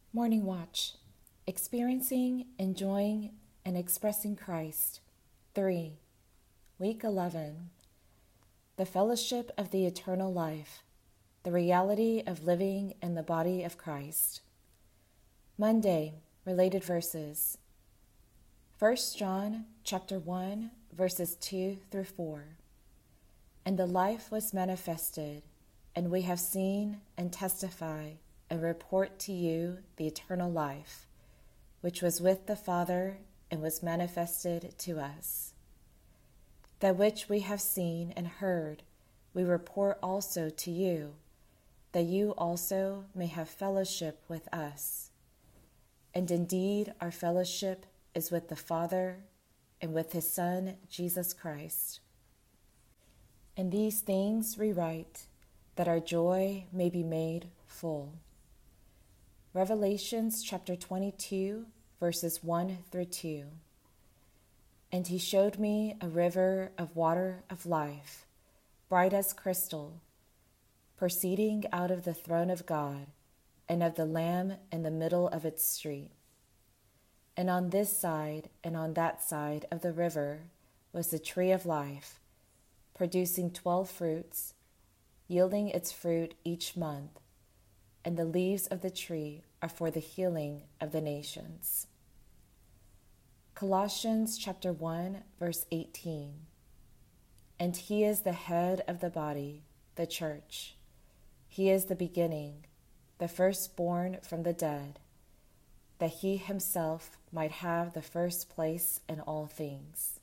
Morning Watch. Experiencing, enjoying, and expressing Christ. 3. Week 11. The fellowship of the eternal life. The reality of living in the body of Christ. Monday. Related verses. 1 John chapter 1, verses 2 through 4. And the life was manifested, and we have seen and testify and report to you the eternal life, which was with the Father and was manifested to us. That which we have seen and heard, we report also to you, that you also may have fellowship with us. And indeed, our fellowship is with the Father and with his Son, Jesus Christ. And these things we write, that our joy may be made full. Revelations chapter 22, verses 1 through 2. And he showed me a river of water of life, bright as crystal, proceeding out of the throne of God and of the Lamb in the middle of its street. And on this side and on that side of the river was the tree of life, producing 12 fruits, yielding its fruit each month, and the leaves of the tree are for the healing of the nations. Colossians chapter 1, verse 18. And he is the head of the body, the church. He is the beginning, the firstborn from the dead, that he himself might have the first place in all things.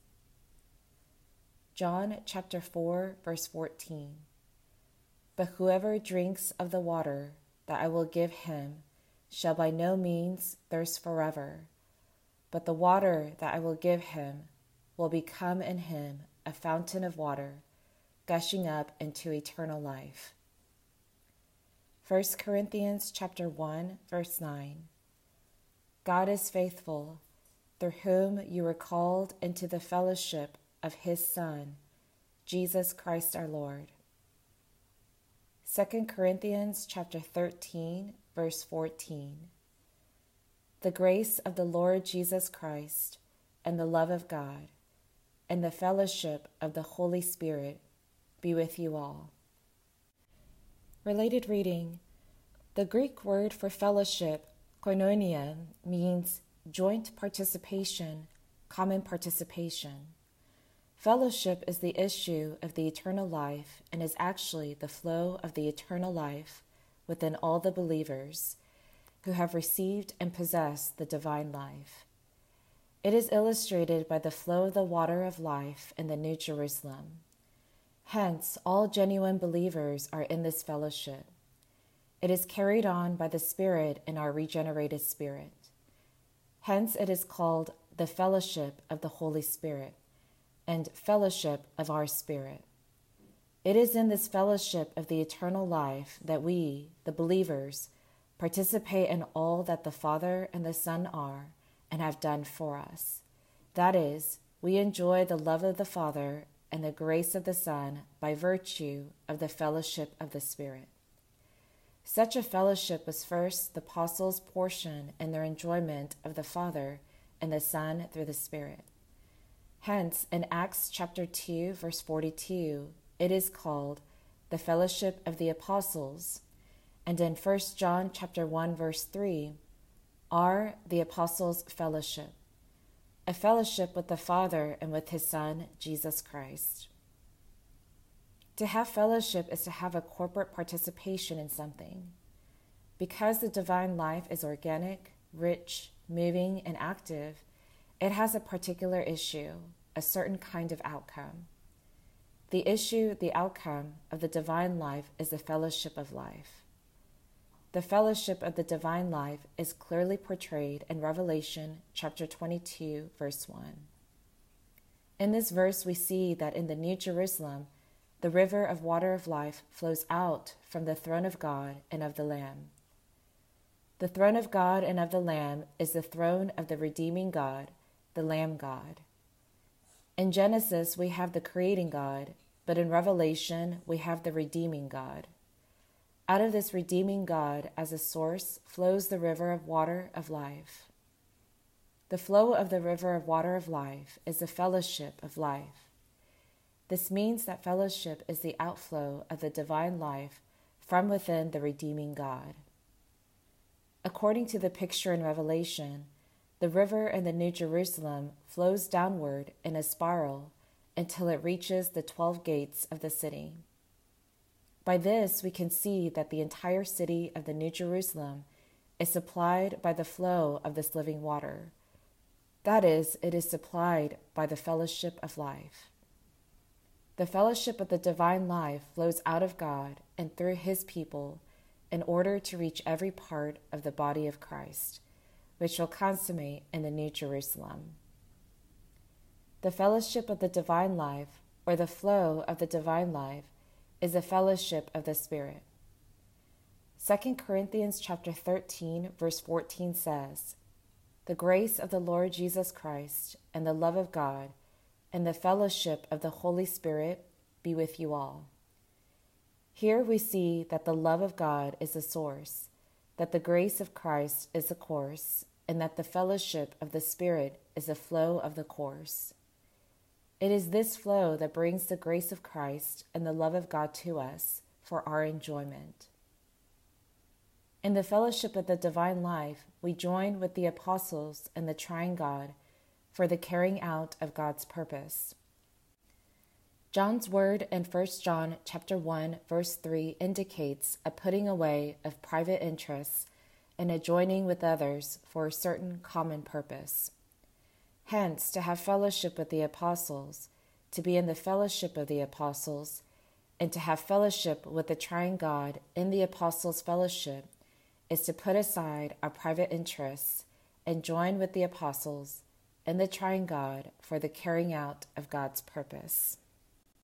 John chapter 4, verse 14. But whoever drinks of the water that I will give him shall by no means thirst forever, but the water that I will give him will become in him a fountain of water, gushing up into eternal life. 1 Corinthians chapter 1, verse 9. God is faithful, through whom you were called into the fellowship of his Son, Jesus Christ our Lord. 2 Corinthians chapter 13, verse 14. The grace of the Lord Jesus Christ, and the love of God, and the fellowship of the Holy Spirit be with you all. Related reading. The Greek word for fellowship, koinonia, means joint participation, common participation. Fellowship is the issue of the eternal life and is actually the flow of the eternal life within all the believers who have received and possess the divine life. It is illustrated by the flow of the water of life in the New Jerusalem. Hence, all genuine believers are in this fellowship. It is carried on by the Spirit in our regenerated spirit. Hence, it is called the fellowship of the Holy Spirit and fellowship of our spirit. It is in this fellowship of the eternal life that we, the believers, participate in all that the Father and the Son are and have done for us. That is, we enjoy the love of the Father and the grace of the Son by virtue of the fellowship of the Spirit. Such a fellowship was first the apostles' portion in their enjoyment of the Father and the Son through the Spirit. Hence, in Acts chapter 2, verse 42, it is called the fellowship of the apostles, and in 1 John chapter 1, verse 3, are the apostles' fellowship, a fellowship with the Father and with his Son, Jesus Christ. To have fellowship is to have a corporate participation in something. Because the divine life is organic, rich, moving, and active, it has a particular issue, a certain kind of outcome. The issue, the outcome of the divine life is the fellowship of life. The fellowship of the divine life is clearly portrayed in Revelation chapter 22, verse 1. In this verse, we see that in the New Jerusalem, the river of water of life flows out from the throne of God and of the Lamb. The throne of God and of the Lamb is the throne of the redeeming God, the Lamb God. In Genesis, we have the creating God, but in Revelation, we have the redeeming God. Out of this redeeming God as a source flows the river of water of life. The flow of the river of water of life is the fellowship of life. This means that fellowship is the outflow of the divine life from within the redeeming God. According to the picture in Revelation, the river in the New Jerusalem flows downward in a spiral until it reaches the 12 gates of the city. By this, we can see that the entire city of the New Jerusalem is supplied by the flow of this living water. That is, it is supplied by the fellowship of life. The fellowship of the divine life flows out of God and through his people in order to reach every part of the body of Christ, which will consummate in the New Jerusalem. The fellowship of the divine life, or the flow of the divine life, is a fellowship of the Spirit. 2 Corinthians chapter 13, verse 14 says, "The grace of the Lord Jesus Christ and the love of God and the fellowship of the Holy Spirit be with you all." Here we see that the love of God is the source, that the grace of Christ is the course, and that the fellowship of the Spirit is the flow of the course. It is this flow that brings the grace of Christ and the love of God to us for our enjoyment. In the fellowship of the divine life, we join with the apostles and the triune God for the carrying out of God's purpose. John's word in 1 John chapter 1, verse 3 indicates a putting away of private interests and a joining with others for a certain common purpose. Hence, to have fellowship with the apostles, to be in the fellowship of the apostles, and to have fellowship with the triune God in the apostles' fellowship is to put aside our private interests and join with the apostles and the triune God for the carrying out of God's purpose.